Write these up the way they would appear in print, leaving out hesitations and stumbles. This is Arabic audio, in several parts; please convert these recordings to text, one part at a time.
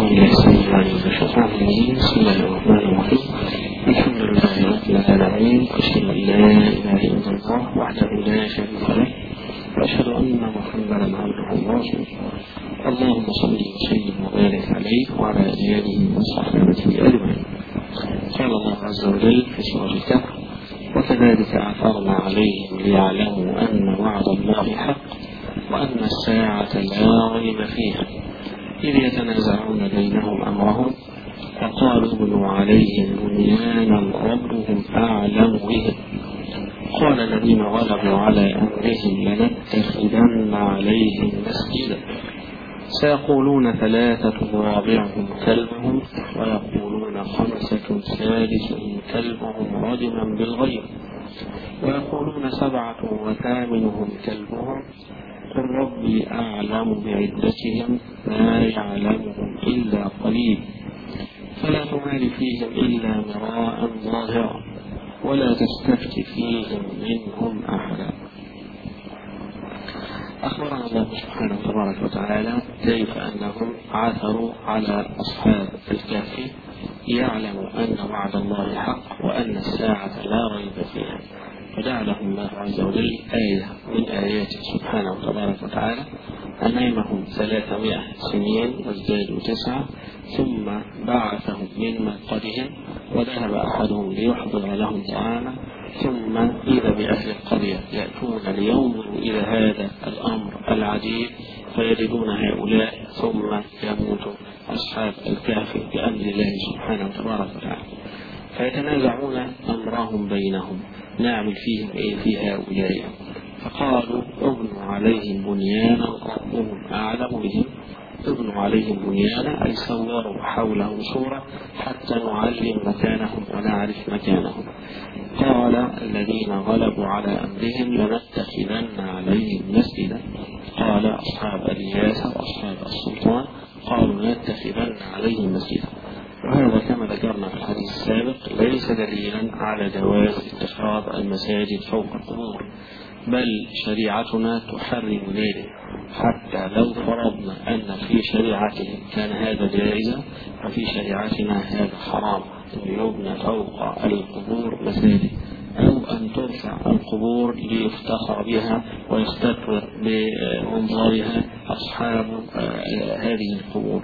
بالله السميع العليم من الشيطان الرجيم. بسم الله الرحمن الرحيم. الحمد لله رب العالمين، أشهد أن لا إله إلا الله وحده لا شريك له، وأشهد أن محمدا عبده ورسوله. اللهم صل وسلم وبارك عليه وعلى آله وصحبه أجمعين. قال الله عز وجل في سورة الكهف: وكذلك أعثرنا عليهم ليعلموا أن وعد الله حق وأن الساعة لا ريب فيها إذ يتنازعون بينهم أمرهم فقالوا ابنوا عليهم بنيانا ربهم أعلم بهم قال الذين غلبوا على أمرهم لنتخذن عليهم مسجدا سيقولون ثلاثة رابعهم كلبهم ويقولون خمسة سادسهم كلبهم رجما بالغيب ويقولون سبعة وثامنهم كلبهم قل ربي أعلم بعدتهم ما يعلمهم إلا قليل فلا تمال فيهم إلا مراء ظاهرا ولا تستفت فيهم منهم أحدا. أخبرنا الله سبحانه تبارك وتعالى كيف أنهم عثروا على أصحاب الكهف يعلموا أن وعد الله حق وأن الساعة لا ريب فيها، فجعلهم الله عز وجل آية من آياته سبحانه تبارك وتعالى أنامهم 300 سنين وازدادوا 9 ثم بعثهم من مرقدهم وذهب أحدهم ليحضر لهم طعاما ثم إذا بأهل القرية يأتون لينظروا إلى هذا الأمر العجيب فيجدون هؤلاء ثم يموت أصحاب الكهف بأمر الله سبحانه تبارك وتعالى فيتنازعون أمرهم بينهم نعمل فيهم إيه في هؤلاء. فقالوا ابنوا عليهم بنيانا ربهم أعلم بهم. ابنوا عليهم بنيانا أي صوروا حولهم صورة حتى نعلم مكانهم ونعرف مكانهم. قال الذين غلبوا على أمرهم لنتخذن عليهم مسجدا. قال أصحاب الرياسة وأصحاب السلطان قالوا لنتخذن عليهم مسجدا. وهذا كما ذكرنا في الحديث السابق ليس دليلا على جواز اتخاذ المساجد فوق القبور، بل شريعتنا تحرم ذلك. حتى لو فرضنا أن في شريعتهم كان هذا جائزا ففي شريعتنا هذا حرام، أن يبنى فوق القبور مساجد أو أن ترفع القبور ليفتخر بها ويستكبر بمنظرها أصحاب هذه القبور.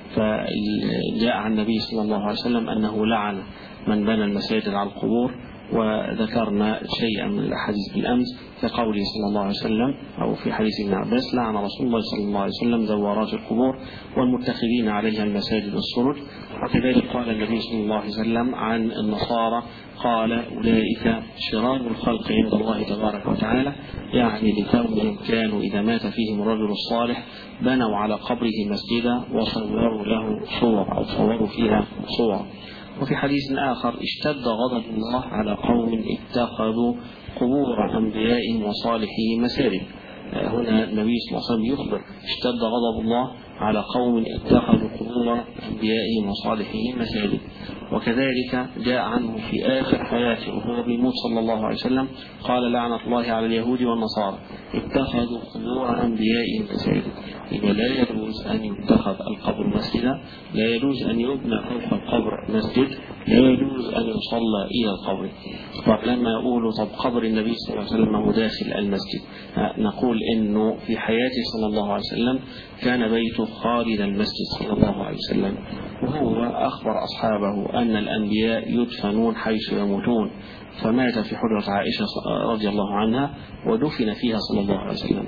فجاء عن النبي صلى الله عليه وسلم أنه لعن من بنى المساجد على القبور، وذكرنا شيئا من الأحاديث بالأمس كقوله صلى الله عليه وسلم أو في حديث ابن عباس: لعن رسول الله صلى الله عليه وسلم زوارات القبور والمتخذين عليها المساجد السرج. وكذلك قال النبي صلى الله عليه وسلم عن النصارى قال: أولئك شرار الخلق عند الله تبارك وتعالى، يعني لكونهم كانوا إذا مات فيهم الرجل الصالح بنوا على قبره مسجدا وصوروا له صور أو صوروا فيها صور. وفي حديث آخر: اشتد غضب الله على قوم اتخذوا قبور أنبيائهم وصالحين مساجد. هنا النبي صلى الله عليه وسلم يخبر: اشتد غضب الله على قوم اتخذوا قبور أنبيائهم وصالحين مساجد. وكذلك جاء عنه في آخر حياته وهو بيموت صلى الله عليه وسلم قال: لعنة الله على اليهود والنصارى اتخذوا قبور أنبيائهم مساجد. إذا لا يجوز أن يتخذ القبر مسجدا، لا يجوز أن يبنى فوق القبر مسجد، لا يجوز أن يصلى إلى القبر. فلما يقولوا طب قبر النبي صلى الله عليه وسلم هو داخل المسجد، نقول إنه في حياته صلى الله عليه وسلم كان بيته خارج المسجد صلى الله عليه وسلم، وهو أخبر أصحابه أن الأنبياء يدفنون حيث يموتون، فمات في حجرة عائشة رضي الله عنها ودفن فيها صلى الله عليه وسلم.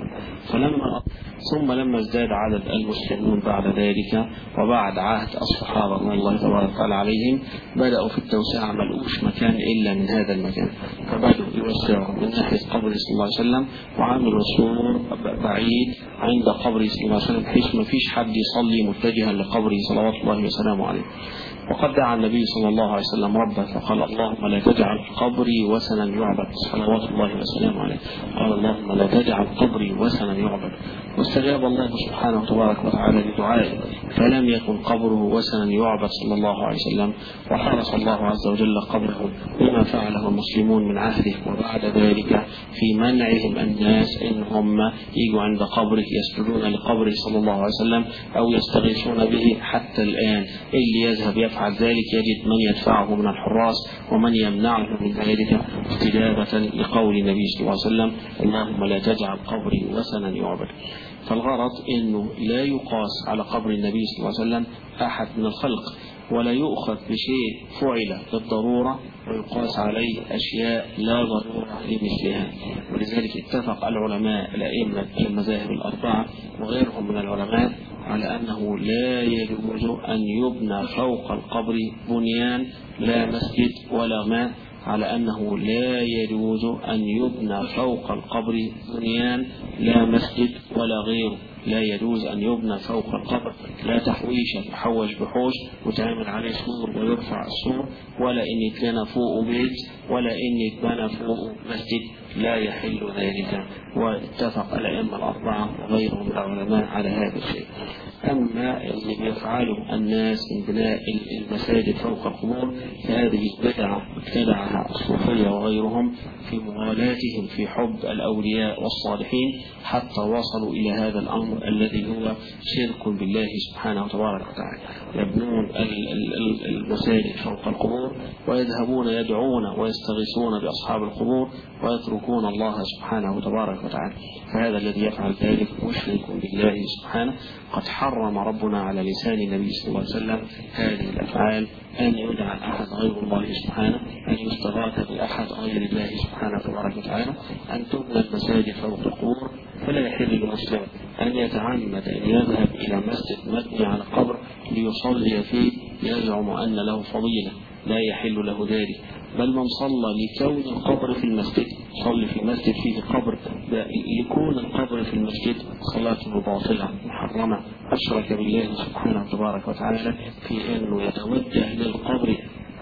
ثم لما ازداد عدد المسلمون بعد ذلك وبعد عهد الصحابة رضي الله تبارك وتعالى عليهم بدأوا في التوسعة، ملقوش مكان إلا من هذا المكان، فبدأوا يوسعوا من ناحية قبر صلى الله عليه وسلم وعملوا سور بعيد عند قبر صلى الله عليه وسلم بحيث ما فيش حد يصلي متجها لقبره صلوات الله وسلامه عليه. وقد دعا النبي صلى الله عليه وسلم ربه فقال: اللهم لا تجعل قبري وثنا يعبد صلوات الله وسلامه عليه. قال: اللهم لا تجعل قبري وثنا يعبد. فاستجاب الله سبحانه تبارك وتعالى لدعائه، فلم يكن قبره وثنا يعبد صلى الله عليه وسلم، وحرس الله عز وجل قبره بما فعله المسلمون من عهده وبعد ذلك في منعهم الناس إن هم يجوا عند قبره يسجدون لقبره صلى الله عليه وسلم أو يستغيثون به. حتى الآن اللي يذهب يفعل ذلك يجد من يدفعه من الحراس ومن يمنعه من ذلك استجابة لقول النبي صلى الله عليه وسلم: اللهم لا تجعل قبري وثنا يعبد. فالغرض أنه لا يقاس على قبر النبي صلى الله عليه وسلم أحد من الخلق، ولا يؤخذ بشيء فعل بالضرورة ويقاس عليه أشياء لا ضرورة لمثلها. ولذلك اتفق العلماء الأئمة المذاهب الأربعة وغيرهم من العلماء على أنه لا يجوز أن يبنى فوق القبر بنيان لا مسجد ولا ماء، على أنه لا يجوز أن يبنى فوق القبر بنيان لا مسجد ولا غيره. لا يجوز أن يبنى فوق القبر لا تحويشة تحوش بحوش وتعمل عليه سور ويرفع السور، ولا إن يتبنى فوق بيت، ولا إن يتبنى فوق مسجد، لا يحل ذلك. واتفق الأئمة الأربعة وغيرهم من العلماء على هذا الشيء. أما اللي بيفعله الناس من بناء المساجد فوق القبور فهذه بدعة ابتدعها الصوفية وغيرهم في مغالاتهم في حب الأولياء والصالحين، حتى وصلوا إلى هذا الأمر الذي هو شرك بالله سبحانه وتبارك وتعالى. يبنون المساجد فوق القبور ويذهبون يدعون ويستغيثون بأصحاب القبور ويتركون الله سبحانه وتبارك وتعالى. فهذا الذي يفعل ذلك مشرك بالله سبحانه. قد حرم ربنا على لسان النبي صلى الله عليه وسلم هذه الأفعال، أن يدعى أحد غير الله سبحانه، أن يستغاث بأحد غير الله سبحانه وتبارك وتعالى، أن تبنى المساجد فوق القبور. فلا يحل للمسلم أن يتعمد أن يذهب إلى مسجد مبني على قبر ليصلي فيه يزعم أن له فضيلة، لا يحل له ذلك. بل من صلى لكون القبر في المسجد، صلي في مسجد فيه قبر، لكون القبر في المسجد صلاته باطلة محرمة، أشرك بالله سبحانه وتبارك وتعالى في أنه يتوجه للقبر.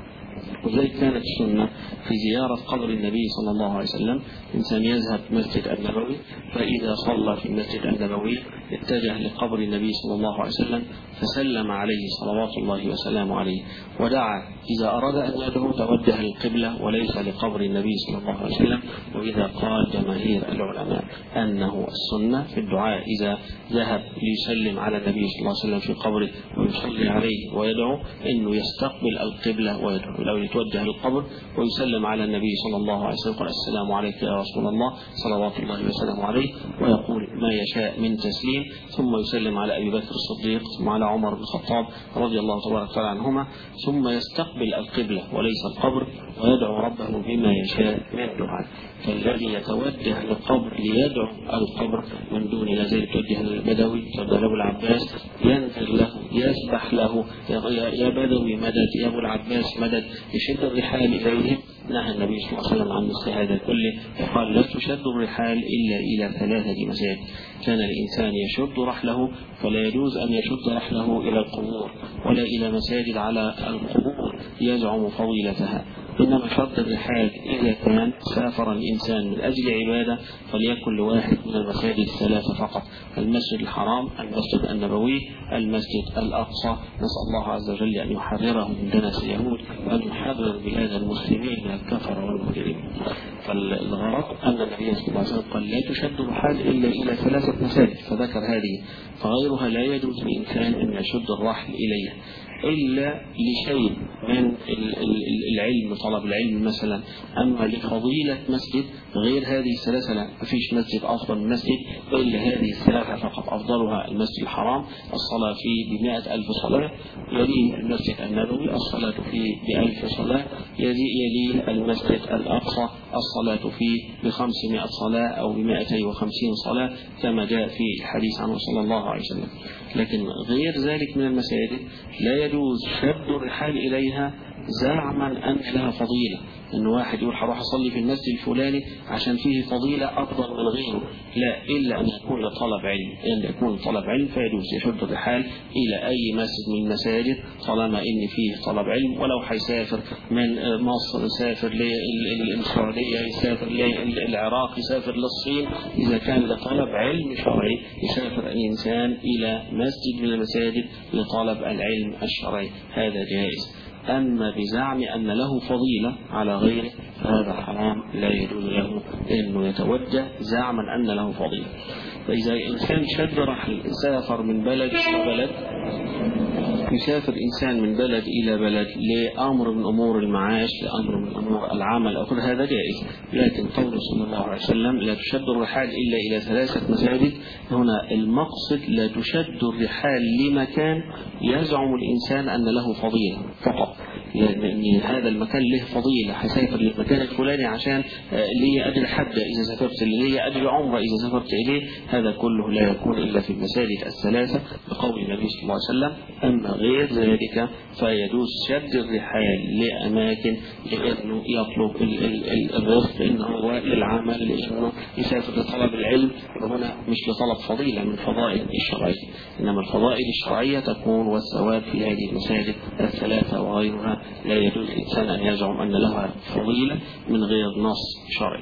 وذلك كانت السنة في زيارة قبر النبي صلى الله عليه وسلم، إنسان يذهب مسجد النبوي، فإذا صلى في المسجد النبوي اتجه لقبر النبي صلى الله عليه وسلم فسلم عليه صلوات الله وسلامه عليه ودعا. إذا أراد أن يدعو توجه للقبلة وليس لقبر النبي صلى الله عليه وسلم. وإذا قال جماهير العلماء أنه السنة في الدعاء إذا ذهب ليسلم على النبي صلى الله عليه وسلم في قبره ويصلي عليه ويدعو أنه يستقبل القبلة ويدعو، لو يتوجه للقبر ويسلم على النبي صلى الله عليه وسلم قال: السلام عليك يا رسول الله صلوات الله وسلامه عليه، ويقول ما يشاء من تسليم، ثم يسلم على أبي بكر الصديق ثم على عمر بن الخطاب رضي الله تبارك وتعالى عنهما، ثم يستقبل القبلة وليس القبر ويدعو ربه بما يشاء من دعاء. فالذي يتوجه للقبر ليدعو القبر من دون ذلك يتوجه للبدوي يتوجه له العباس ينذر له يسبح له يا بدوي مدد، يا ابو العباس مدد، يشد الرحال إليهم. نهى النبي صلى الله عليه وسلم عن مثل هذا كله، فقال: لا تشد الرحال إلا إلى 3 مساجد. كان الإنسان يشد رحله فلا يجوز أن يشد رحله إلى القبور ولا إلى مساجد على القبور يزعم فضيلتها، إنما شد الرحال إذا كان سافر الإنسان من أجل عبادة فليكن لواحد من المساجد 3 فقط: المسجد الحرام، المسجد النبوي، المسجد الأقصى. نسأل الله عز وجل أن يحرره من دنس اليهود وأن يحرر بلاد المسلمين من الكفر والمجرمين. فالغرض أن النبي صلى الله عليه وسلم قال: لا تشد الرحال إلا إلى 3 مساجد، فذكر هذه، فغيرها لا يجوز للإنسان أن يشد الرحل إليها إلا لشيء من العلم، طلب العلم مثلا. أما لفضيلة مسجد غير هذه 3 لا، مفيش مسجد أفضل من مسجد إلا هذه 3 فقط. أفضلها المسجد الحرام الصلاة فيه ب100,000 صلاة، يليه المسجد النبوي الصلاة فيه ب1000 صلاة، يليه المسجد الأقصى الصلاة فيه ب500 صلاة أو ب250 صلاة كما جاء في الحديث عنه صلى الله عليه وسلم. لكن غير ذلك من المساجد لا يجوز شد الرحال إليها زعما أن لها فضيلة، أن واحد يقول هروح أصلي في المسجد الفلاني عشان فيه فضيلة أفضل من غيره، لا، إلا أن يكون لطلب علم. إن يكون طلب علم فيجوز يشد الرحال إلى أي مسجد من المساجد طالما إن فيه طلب علم، ولو هيسافر من مصر، يسافر للسعودية، يسافر للعراق، يسافر للصين، إذا كان لطلب علم شرعي يسافر الإنسان إلى مسجد من المساجد لطلب العلم الشرعي، هذا جائز. أما بزعم أن له فضيلة على غيره فهذا حرام، لا يجوز له أنه يتوجه زعما أن له فضيلة. فإذا الإنسان شد رحل سافر من بلد إلى بلد، يسافر إنسان من بلد إلى بلد لأمر من أمور المعاش، لأمر من أمور العمل أو كل هذا جائز. لكن قوله صلى الله عليه وسلم لا تشد الرحال إلا إلى 3 مساجد، هنا المقصد لا تشد الرحال لمكان يزعم الإنسان أن له فضيلة فقط، لأن هذا المكان له فضيلة، هسافر للمكان الفلاني عشان لي أجر حج إذا سافرت، لي أجر عمرة إذا سافرت إليه، هذا كله لا يكون إلا في المساجد ال3 بقول النبي صلى الله عليه وسلم. أما غير ذلك فيجوز شد الرحال لأماكن لأنه يطلب الرزق، إنه هو للعمل، لأنه يسافر لطلب العلم، وهنا مش لطلب فضيلة من فضائل الشرعية، إنما الفضائل الشرعية تكون والثواب في هذه المساجد ال3 وغيرها لا يجوز الإنسان أن يزعم أن لها فضيلة من غير نص شرعي.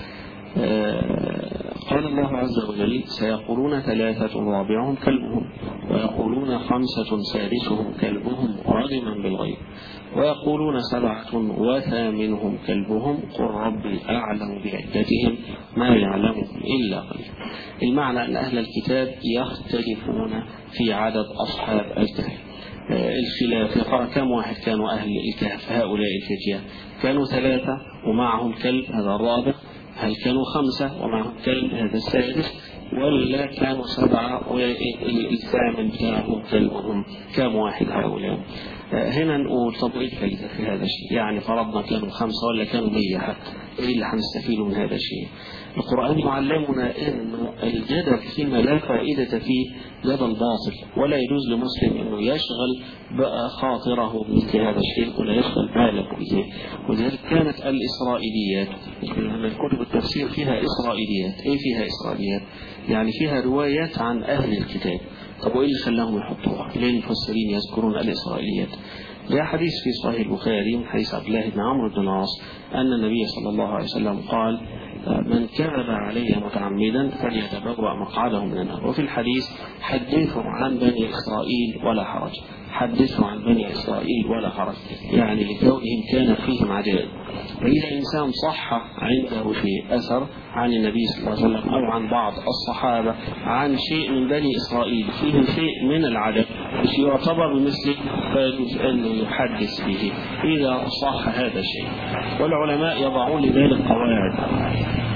قال الله عز وجل سيقولون 3 رابعهم كلبهم، ويقولون 5 سادسهم كلبهم رجما بالغيب، ويقولون 7 وثامنهم كلبهم قل ربي أعلم بعدتهم ما يعلمهم إلا قليل. المعنى أن أهل الكتاب يختلفون في عدد أصحاب الكهف. الخلاف كم واحد كانوا أهل الكهف هؤلاء الفتية؟ كانوا 3 ومعهم كلب هذا الرابع؟ هل كانوا 5 ومعهم كلب هذا السادس؟ ولا كانوا 7 والثامن بتاعهم كلبهم؟ كم واحد هؤلاء؟ هنا نقول طب ايه الفائدة في هذا الشيء؟ يعني فرضنا كانوا 5 ولا كانوا 100 حتى، ايه اللي هنستفيده من هذا الشيء؟ القرآن يعلمنا انه الجدل فيما لا فائدة فيه جدل باطل، ولا يجوز لمسلم انه يشغل بقى خاطره بمثل هذا الشيء ولا يشغل باله به. ولذلك كانت الإسرائيليات، كتب التفسير فيها إسرائيليات. ايه فيها إسرائيليات؟ يعني فيها روايات عن أهل الكتاب. طب وايه اللي خلاهم يحطوها؟ ليه المفسرين يذكرون الإسرائيليات؟ جاء حديث في صحيح البخاري من حديث عبد الله بن عمرو بن العاص أن النبي صلى الله عليه وسلم قال من كذب علي متعمدا فليتبوأ مقعده من النار. وفي الحديث حدثوا عن بني إسرائيل ولا حرج، حدثوا عن بني إسرائيل ولا حرج، يعني لكونهم كان فيهم عجائب. فإذا إنسان صح عنده شيء أثر عن النبي صلى الله عليه وسلم أو عن بعض الصحابة عن شيء من بني إسرائيل فيه شيء من العجب مش يعتبر بمثله، فيجوز أنه يحدث به إذا صح هذا الشيء. والعلماء يضعون لذلك قواعد،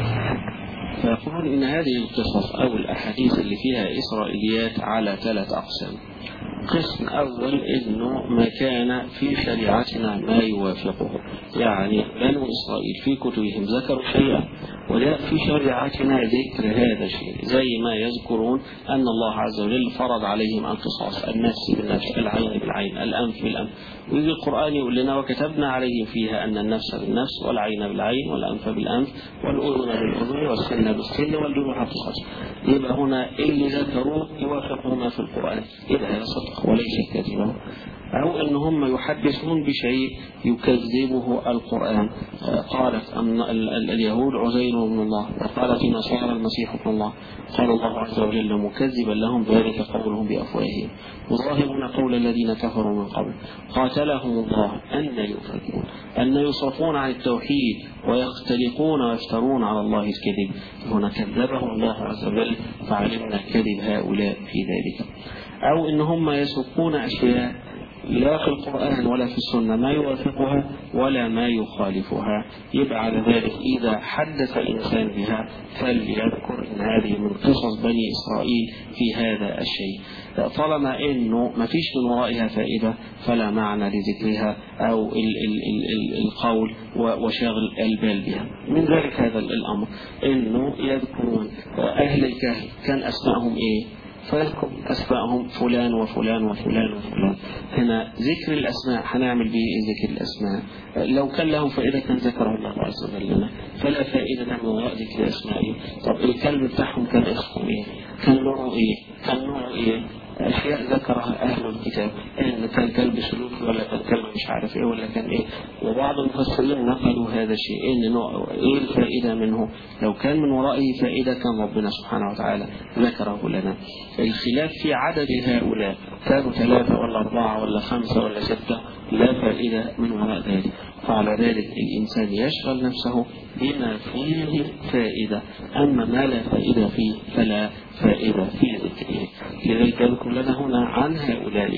فيقولون إن هذه القصص أو الأحاديث اللي فيها إسرائيليات على 3 أقسام. قسم أول إنه ما كان في شريعتنا ما يوافقه، يعني بنو إسرائيل في كتبهم ذكروا شيئا ولا في شريعتنا ذكر هذا الشيء، زي ما يذكرون أن الله عز وجل فرض عليهم القصاص، النفس بالنفس، العين بالعين، الأنف بالأنف، ويجي القرآن يقول لنا وكتبنا عليهم فيها أن النفس بالنفس والعين بالعين والأنف بالأنف والأذن بالأذن والسن بالسن والجروح بالقصاص. يبقى هنا اللي ذكروه يوافقه ما في القرآن، يبقى هذا صدق وليس كذبا. أو أن هم يحدثون بشيء يكذبه القرآن. قالت أن اليهود عزير ابن الله، وقالت النصارى المسيح ابن الله، قال الله عز وجل مكذبا لهم ذلك قولهم بأفواههم وظاهرون قول الذين كفروا من قبل قاتلهم الله أن يؤفكون، أن يصرفون عن التوحيد ويختلقون ويفترون على الله الكذب. هنا كذبهم الله عز وجل فعلمنا كذب هؤلاء في ذلك. أو إن هم يسوقون أشياء لا في القرآن ولا في السنة ما يوافقها ولا ما يخالفها، يبقى على ذلك إذا حدث الإنسان بها فليذكر إن هذه من قصص بني إسرائيل في هذا الشيء، طالما إنه ما فيش من ورائها فائدة فلا معنى لذكرها أو القول وشغل البال بها. من ذلك هذا الأمر إنه يذكرون أهل الكهف كان أسمائهم إيه؟ فيذكر أسماءهم فلان وفلان وفلان وفلان. هنا ذكر الأسماء هنعمل به ذكر الأسماء، لو كان لهم فائدة كان ذكره الله عز وجل لنا، فلا فائدة من وراء ذكر أسمائهم. طب الكلب بتاعهم كان اسمه إيه؟ كان نوعه إيه؟ كان نوعه إيه؟ أشياء ذكرها أهل الكتاب، إن كان كلب سلوكي ولا كان كلب مش عارف إيه ولا كان إيه، وبعض المفسرين نقلوا هذا الشيء، إن نوع إيه الفائدة منه؟ لو كان من ورائه فائدة كان ربنا سبحانه وتعالى ذكره لنا. الخلاف في عدد هؤلاء، كانوا 3 ولا 4 ولا 5 ولا 6، لا فائدة من وراء ذلك. فعلى ذلك الإنسان يشغل نفسه بما فيه فائدة، أما ما لا فائدة فيه فلا فائدة في ذكره. لذلك يذكر لنا هنا عن هؤلاء: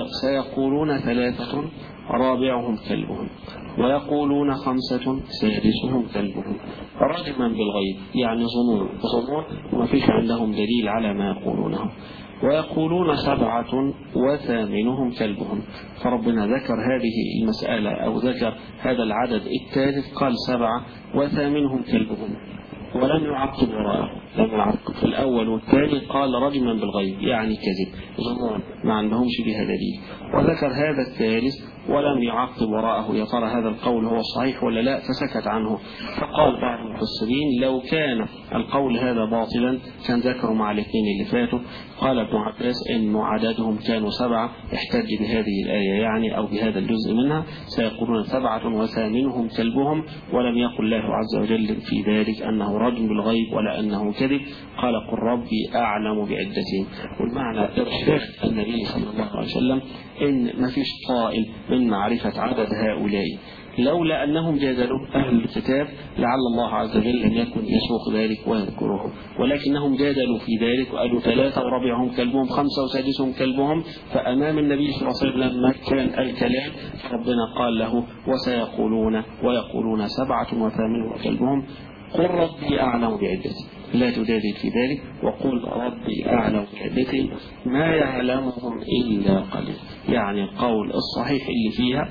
سيقولون 3 رابعهم كلبهم، ويقولون 5 سادسهم كلبهم، رجما بالغيب، يعني ظنون وما فيش عندهم دليل على ما يقولونه. ويقولون 7 وثامنهم كلبهم، فربنا ذكر هذه المسألة أو ذكر هذا العدد الثالث، قال 7 وثامنهم كلبهم، ولم يعقب وراءه، لم يعقب في الأول والثاني، قال رجما بالغيب يعني كذب ظنون ما عندهمش بها دليل، وذكر هذا الثالث ولم يعقب وراءه، يا ترى هذا القول هو صحيح ولا لا، فسكت عنه. فقال بعض المفسرين: لو كان القول هذا باطلا كان ذكروا مع الاثنين اللي فاتوا. قال ابن عباس إنه عددهم كانوا 7، احتج بهذه الآية يعني أو بهذا الجزء منها: سيقولون 7 وثامنهم كلبهم، ولم يقل الله عز وجل في ذلك أنه رجم بالغيب ولا أنه كذب. قال: قل ربي أعلم بعدتهم. والمعنى إرشاد النبي صلى الله عليه وسلم إن ما فيش طائل من معرفة عدد هؤلاء، لولا أنهم جادلوا أهل الكتاب لعل الله عز وجل لم يكن يسوق ذلك ويذكره، ولكنهم جادلوا في ذلك وقالوا 3 ورابعهم كلبهم، 5 وسادسهم كلبهم. فأمام النبي صلى الله عليه وسلم ما كان الكلام، ربنا قال له: وسيقولون ويقولون 7 وثامنهم كلبهم، قل ربي أعلم بعدتهم، لا تجادل في ذلك، وقل ربي أعلم بعدتهم ما يعلمهم إلا قليل. يعني القول الصحيح اللي فيها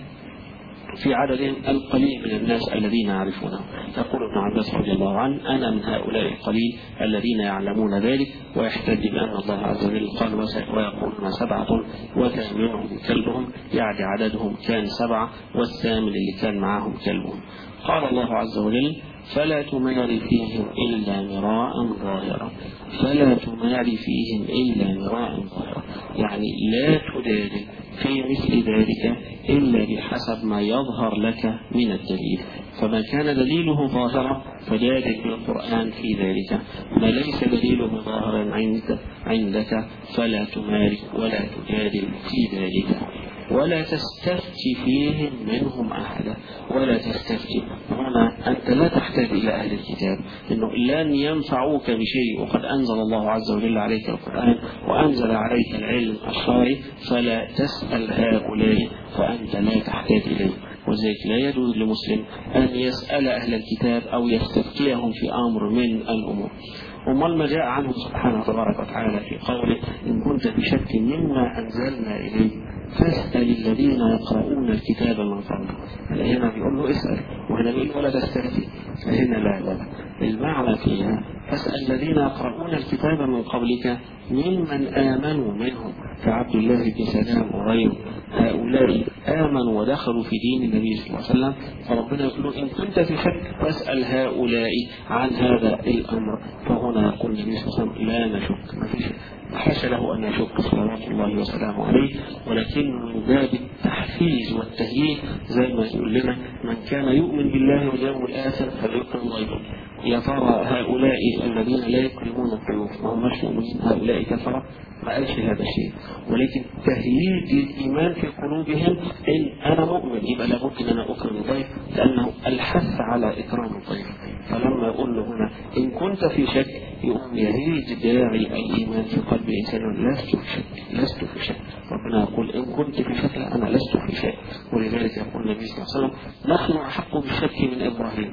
في عددهم القليل من الناس الذين يعرفونه. يقول ابن عباس رضي الله عنه: أنا من هؤلاء القليل الذين يعلمون ذلك، ويحتج بأن الله عز وجل قال: ويقولون 7 وثامنهم كلبهم، يعني عددهم كان 7 والثامن اللي كان معهم كلبهم. قال الله عز وجل: فلا تماري فيهم إلا مراء ظاهرا، فلا تماري فيهم إلا مراء ظاهرا، يعني لا تجادل في مثل ذلك إلا بحسب ما يظهر لك من الدليل. فما كان دليله ظاهرا فجادل بالقرآن في ذلك، ما ليس دليله ظاهرا عندك فلا تماري ولا تجادل في ذلك. ولا تستفتي فيهم منهم أحدا، ولا تستفتي هنا أنت لا تحتاج إلى أهل الكتاب، إنه لن ينفعوك بشيء، وقد أنزل الله عز وجل عليك القرآن وأنزل عليك العلم الشرعي، فلا تسأل هؤلاء فأنت لا تحتاج إليه. وذلك لا يجوز لمسلم أن يسأل أهل الكتاب أو يستفتيهم في أمر من الأمور. وما جاء عنه سبحانه تبارك وتعالى في قوله: إن كنت في شك مما أنزلنا إليك فاسأل الذين يقرؤون الكتاب من قبلك. هنا بيقول له اسأل، وهنا بيقول ولا تستفتي، فهنا لا. المعنى فيها: فاسأل الذين يقرؤون الكتاب من قبلك ممن آمنوا منهم، كعبد الله بن سلام وغيره. هؤلاء آمنوا ودخلوا في دين النبي صلى الله عليه وسلم، فربنا يقول له: إن كنت في شك فاسأل هؤلاء عن هذا الأمر. فهنا يقول النبي صلى الله عليه وسلم: لا نشك، ما فيش حاشا له أن يشك صلوات الله وسلامه عليه، ولكن من باب التحفيز والتهيئ، زي ما يقول لنا: من كان يؤمن بالله واليوم الآخر فليكرم ضيفه. يا ترى هؤلاء الذين لا يكرمون الضيوف ما هماش مؤمنين؟ هؤلاء كفرة؟ ما قالش هذا الشيء، ولكن تهيئ الإيمان في قلوبهم إن أنا مؤمن يبقى لابد أن أنا أكرم الضيف، لأنه الحث على إكرام الضيف. فلما يقول له هنا: إن كنت في شك، يقوم يهيج داعي الإيمان في قلب الإنسان: لست في شك. ربنا يقول: إن كنت في شك، أنا لست في شك. ولذلك يقول النبي صلى الله عليه وسلم: نحن أحق بالشك من إبراهيم،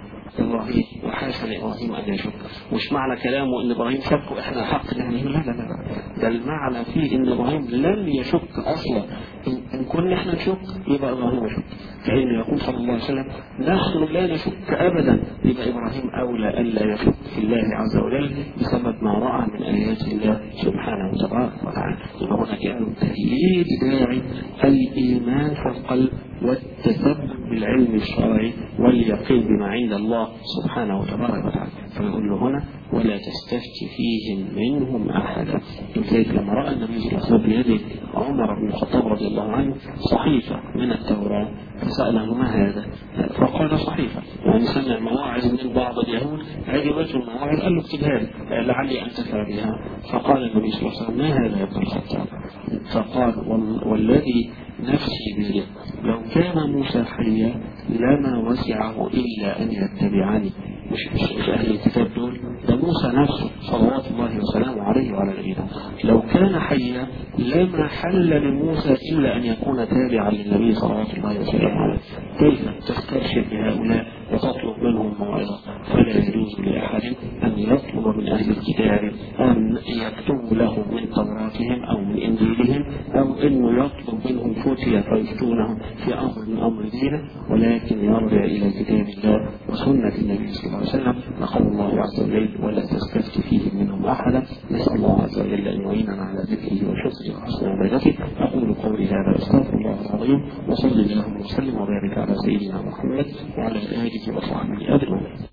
وحاشا لإبراهيم أن يشك. مش معنى كلامه إن إبراهيم شك وإحنا حق يعني، لا. ده المعنى فيه إن إبراهيم لم يشك أصلا. إن كنا احنا نشك يبقى إبراهيم يشك، فإن يقول صلى الله عليه وسلم نحن لا نشك أبدا، يبقى إبراهيم أولى ألا يشك في الله عز وجل بسبب ما رأى من آيات الله سبحانه وتعالى. يبقى هنا كان تأييد داعي الإيمان في القلب والتثبت بالعلم الشرعي واليقين بما عند الله سبحانه وتعالى. فيقول له هنا ولا تستفتي فيهم منهم أحدا. لذلك لما رأى النبي صلى الله عليه وسلم بيده عمر بن الخطاب رضي الله عنه صحيفة من التوراة فسأله ما هذا؟ فقال صحيفة، يعني سمع مواعظ من بعض اليهود عجبته المواعظ، قال له اكتبها لي لعلي أنتفع بها. فقال النبي صلى الله عليه وسلم ما هذا يا ابن الخطاب؟ فقال والذي نفسي بيده لو كان موسى حيا لما وسعه إلا أن يتبعني. مش أهل الكتاب دول، ده موسى نفسه صلوات الله وسلامه عليه وعلى نبينا لو كان حيا لما حل لموسى إلا أن يكون تابعا للنبي صلوات الله وسلامه عليه. كيف تسترشد بهؤلاء وتطلب منهم موعظة؟ فلا يجوز لأحد أن يطلب من أهل الكتاب أن يكتبوا له من توراتهم أو من إنجيلهم أو أنه يطلب منهم فتية فيفتونه في أمر من أمر دينه، ولكن يرجع إلى كتاب الله وسنة النبي صلى الله عليه وسلم. نقول الله عز وجل ولا تستفتي فيه منهم أحدا. نسأل الله عز وجل أن يعيننا على ذكره وشكره وحسن عبادته. أقول قولي هذا أستغفر الله العظيم وصلى الله وسلم وبارك على سيدنا محمد وعلى آله وصحبه أجمعين.